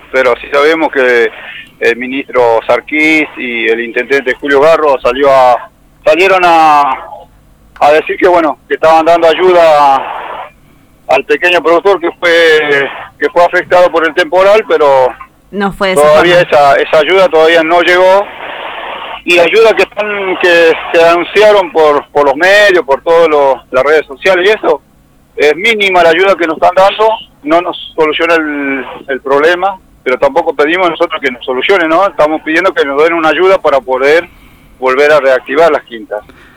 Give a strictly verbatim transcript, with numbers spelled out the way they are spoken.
pero sí sabemos que el ministro Sarkis y el intendente Julio Garro salió a, salieron a, a decir que bueno, que estaban dando ayuda a, al pequeño productor que fue que fue afectado por el temporal, pero no fue todavía esa, esa ayuda todavía no llegó. Y la ayuda que están que se anunciaron por por los medios, por todas las redes sociales y eso, es mínima la ayuda que nos están dando, no nos soluciona el, el problema, pero tampoco pedimos nosotros que nos solucione, ¿no? Estamos pidiendo que nos den una ayuda para poder volver a reactivar las quintas.